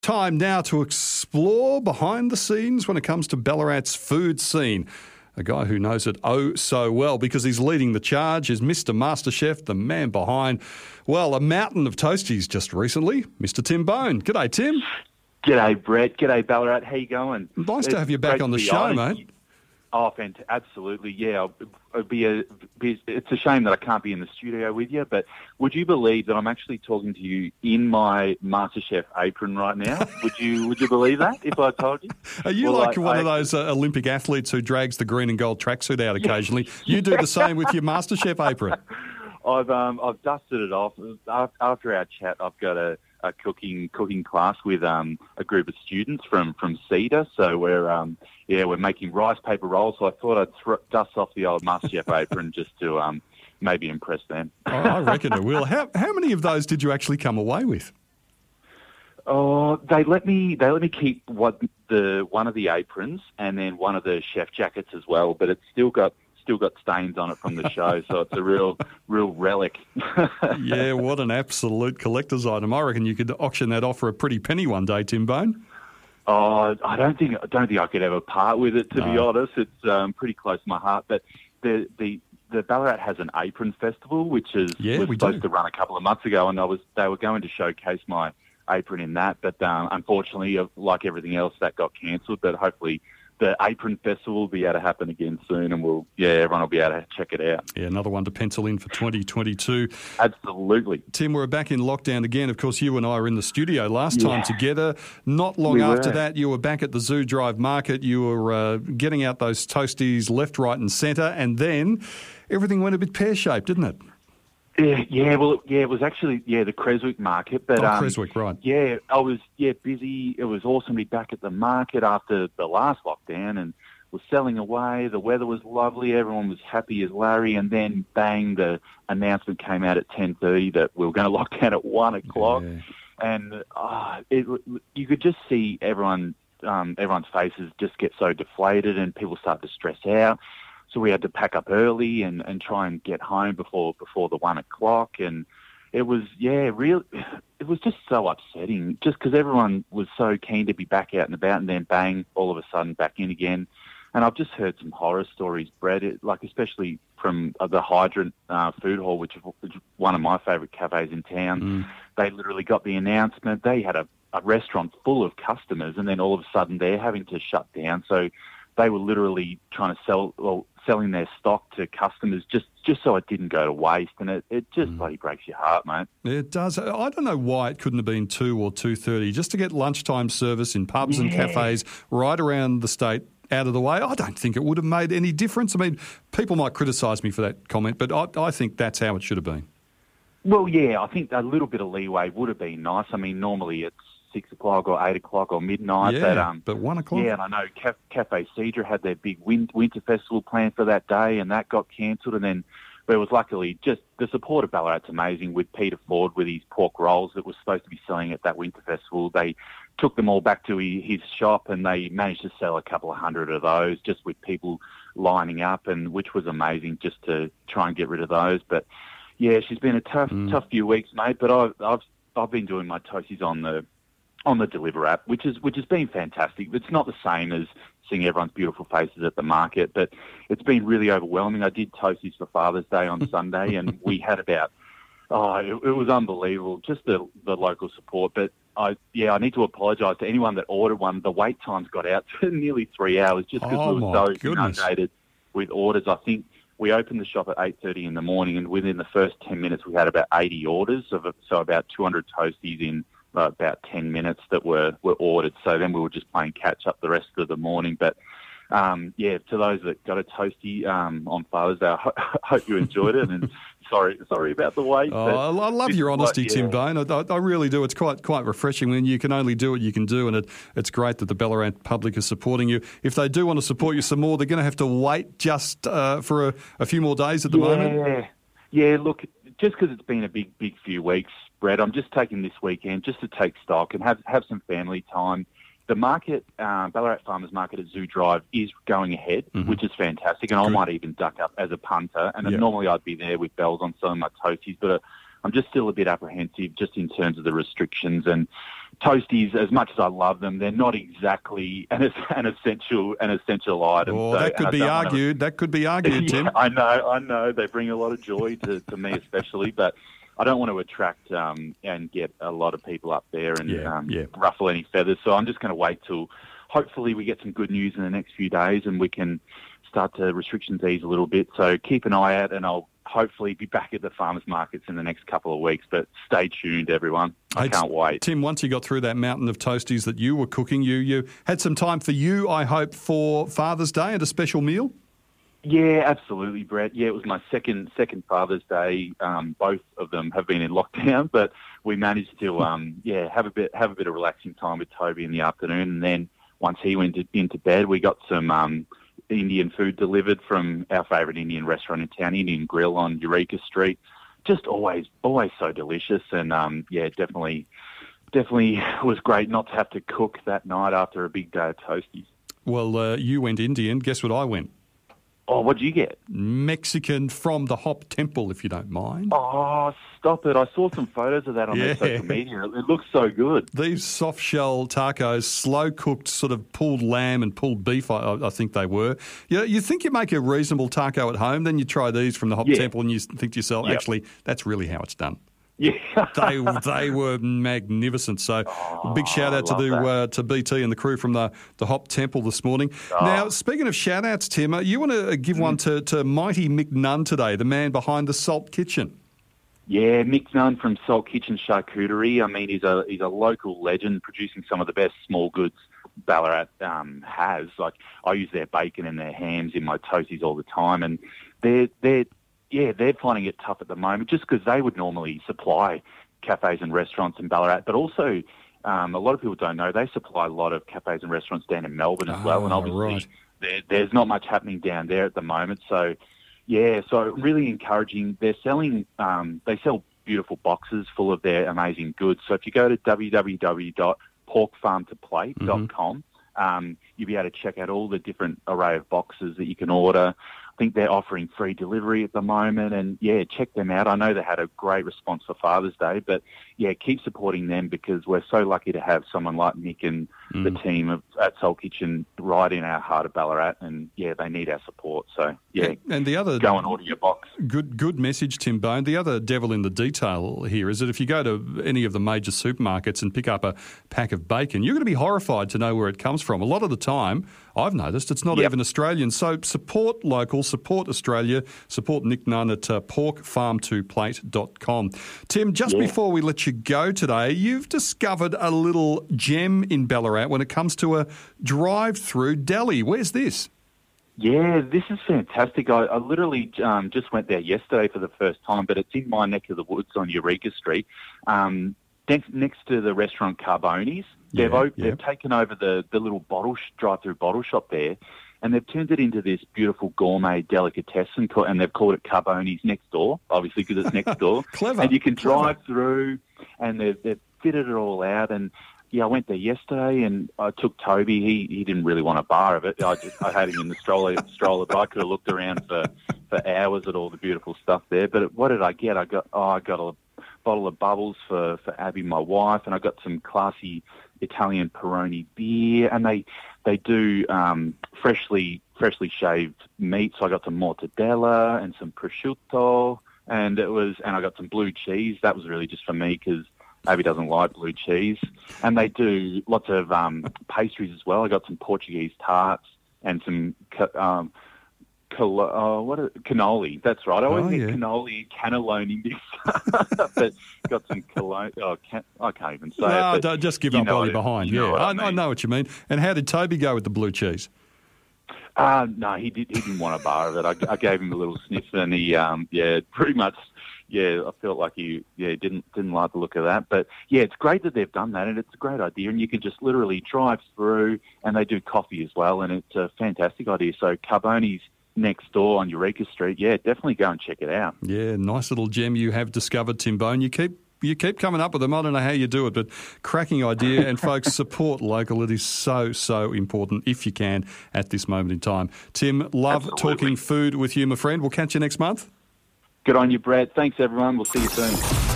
Time now to explore behind the scenes when it comes to Ballarat's food scene. A guy who knows it oh so well because he's leading the charge is Mr. MasterChef, the man behind, well, a mountain of toasties just recently, Mr. Tim Bone. G'day, Tim. G'day, Brett. G'day, Ballarat. How you going? Nice to have you back on the show, mate. Oh, fantastic. Absolutely, yeah. It's a shame that I can't be in the studio with you, but would you believe that I'm actually talking to you in my MasterChef apron right now? Would you believe that if I told you? Are you one of those Olympic athletes who drags the green and gold tracksuit out occasionally? You do the same with your MasterChef apron. I've dusted it off. After our chat, I've got a cooking class with a group of students from Cedar. So we're making rice paper rolls. So I thought I'd dust off the old MasterChef apron just to maybe impress them. I reckon it will. How many of those did you actually come away with? Oh, they let me keep one of the aprons and then one of the chef jackets as well. But it's still got stains on it from the show, so it's a real relic. Yeah, what an absolute collector's item. I reckon you could auction that off for a pretty penny one day, Tim Bone. Oh, I don't think I could ever part with it, to be honest. It's pretty close to my heart. But the Ballarat has an apron festival, which was supposed to run a couple of months ago, and they were going to showcase my apron in that. But unfortunately, like everything else, that got cancelled. But hopefully the Apron Festival will be able to happen again soon, and everyone will be able to check it out. Yeah, another one to pencil in for 2022. Absolutely. Tim, we're back in lockdown again. Of course, you and I were in the studio last time together. Not long after that, you were back at the Zoo Drive Market. You were getting out those toasties left, right and centre, and then everything went a bit pear-shaped, didn't it? Yeah. It was actually the Creswick market, but Creswick, right? Yeah, I was busy. It was awesome to be back at the market after the last lockdown, and was selling away. The weather was lovely. Everyone was happy as Larry, and then bang, the announcement came out at 10:30 that we were going to lock down at 1 o'clock, and you could just see everyone's faces just get so deflated, and people start to stress out. So we had to pack up early and try and get home before the 1 o'clock. And it was, it was just so upsetting just because everyone was so keen to be back out and about, and then bang, all of a sudden back in again. And I've just heard some horror stories, Brett, especially from the Hydrant Food Hall, which is one of my favourite cafes in town. They literally got the announcement. They had a restaurant full of customers, and then all of a sudden they're having to shut down. So they were literally trying to selling their stock to customers just so it didn't go to waste, and it just bloody breaks your heart, mate. It does. I don't know why it couldn't have been 2 or 2:30 just to get lunchtime service in pubs and cafes right around the state out of the way. I don't think it would have made any difference. I mean, people might criticise me for that comment, but I think that's how it should have been. Well, yeah, I think a little bit of leeway would have been nice. I mean, normally it's 6 o'clock or 8 o'clock or midnight. But 1 o'clock? Yeah, and I know Cafe Cedra had their big winter festival planned for that day, and that got cancelled. And then there was luckily just the support of Ballarat's amazing with Peter Ford with his pork rolls that was supposed to be selling at that winter festival. They took them all back to his shop, and they managed to sell a couple of hundred of those just with people lining up, and which was amazing just to try and get rid of those. But yeah, she's been a tough few weeks, mate. But I've been doing my toasties on the Deliver app, which has been fantastic. It's not the same as seeing everyone's beautiful faces at the market, but it's been really overwhelming. I did toasties for Father's Day on Sunday, and we had it was unbelievable, just the local support. But I need to apologise to anyone that ordered one. The wait times got out to nearly 3 hours just because we were so inundated with orders. I think we opened the shop at 8:30 in the morning, and within the first 10 minutes we had about 80 orders, so about 200 toasties in about 10 minutes that were ordered. So then we were just playing catch up the rest of the morning. But to those that got a toasty on Father's Day, I hope you enjoyed it. And sorry about the wait. I love your honesty, Tim Bone. I really do. It's quite refreshing when you can only do what you can do, and it's great that the Ballarat public is supporting you. If they do want to support you some more, they're going to have to wait just for a few more days at the moment. Yeah, look, just because it's been a big few weeks, Brett, I'm just taking this weekend just to take stock and have some family time. The market, Ballarat Farmers Market at Zoo Drive, is going ahead, which is fantastic, and I might even duck up as a punter. And normally I'd be there with bells on selling my toasties, but I'm just still a bit apprehensive just in terms of the restrictions. And Toasties, as much as I love them, they're not exactly an essential item. Oh, that could be argued. That could be argued, Tim. I know. They bring a lot of joy to me especially, but I don't want to attract and get a lot of people up there and ruffle any feathers. So I'm just going to wait till hopefully we get some good news in the next few days and we can start to restrictions ease a little bit. So keep an eye out, and I'll hopefully be back at the farmers markets in the next couple of weeks. But stay tuned, everyone. I can't wait. Tim, once you got through that mountain of toasties that you were cooking, you had some time for you, I hope, for Father's Day and a special meal? Yeah, absolutely, Brett. Yeah, it was my second Father's Day. Both of them have been in lockdown, but we managed to have a bit of relaxing time with Toby in the afternoon, and then once he went into bed, we got some Indian food delivered from our favourite Indian restaurant in town, Indian Grill on Eureka Street. Just always so delicious, and definitely was great not to have to cook that night after a big day of toasties. Well, you went Indian. Guess what I went? Oh, what'd you get? Mexican from the Hop Temple, if you don't mind. Oh, stop it. I saw some photos of that on their social media. It looks so good. These soft shell tacos, slow-cooked sort of pulled lamb and pulled beef, I think they were. You think you make a reasonable taco at home, then you try these from the Hop Temple and you think to yourself, actually, that's really how it's done. Yeah, they were magnificent. So, big shout out to BT and the crew from the Hop Temple this morning. Now, speaking of shout outs, Tim, you want to give one to mighty Mick Nunn today, the man behind the Salt Kitchen. Yeah, Mick Nunn from Salt Kitchen Charcuterie. I mean, he's a local legend, producing some of the best small goods Ballarat has. Like, I use their bacon and their hams in my toasties all the time, and they're finding it tough at the moment just because they would normally supply cafes and restaurants in Ballarat, but also a lot of people don't know they supply a lot of cafes and restaurants down in Melbourne as well, and obviously there's not much happening down there at the moment. So, so really encouraging. They're selling, they sell beautiful boxes full of their amazing goods. So if you go to www.porkfarmtoplate.com, you'll be able to check out all the different array of boxes that you can order. I think they're offering free delivery at the moment, and check them out. I know they had a great response for Father's Day, but keep supporting them because we're so lucky to have someone like Nick and the team at Salt Kitchen right in our heart of Ballarat, and they need our support. So and the other go and order your box. Good message, Tim Bone. The other devil in the detail here is that if you go to any of the major supermarkets and pick up a pack of bacon, you're going to be horrified to know where it comes from. A lot of the time, I've noticed it's not even Australian. So support local, support Australia, support Nick Nunn at porkfarmtoplate.com. Tim, just before we let you go today, you've discovered a little gem in Ballarat when it comes to a drive-through deli. Where's this? Yeah, this is fantastic. I literally just went there yesterday for the first time, but it's in my neck of the woods on Eureka Street, next to the restaurant Carboni's. They've taken over the little drive-through bottle shop there, and they've turned it into this beautiful gourmet delicatessen, and they've called it Carboni's Next Door, obviously because it's next door. Clever. And you can drive through, and they've fitted it all out. And I went there yesterday, and I took Toby. He didn't really want a bar of it. I had him in the stroller, but I could have looked around for hours at all the beautiful stuff there. But what did I get? I got a bottle of bubbles for Abby, my wife, and I got some classy Italian Peroni beer, and they do freshly shaved meat. So I got some mortadella and some prosciutto, and I got some blue cheese. That was really just for me because Abby doesn't like blue cheese. And they do lots of pastries as well. I got some Portuguese tarts and some cannoli. That's right. I always think cannoli and cannelloni mix. But got some cannoli. I can't even say it. No, don't just give up while you're behind. I know what you mean. And how did Toby go with the blue cheese? No, he didn't want a bar of it. I gave him a little sniff, and he pretty much. Yeah, I felt like he didn't like the look of that. But, it's great that they've done that, and it's a great idea. And you can just literally drive through, and they do coffee as well, and it's a fantastic idea. So Carboni's next door on Eureka Street, definitely go and check it out. Yeah, nice little gem you have discovered, Tim Bone. You keep coming up with them. I don't know how you do it, but cracking idea. And, folks, support local. It is so, so important, if you can, at this moment in time. Tim, love talking food with you, my friend. We'll catch you next month. Good on you, Brad. Thanks, everyone. We'll see you soon.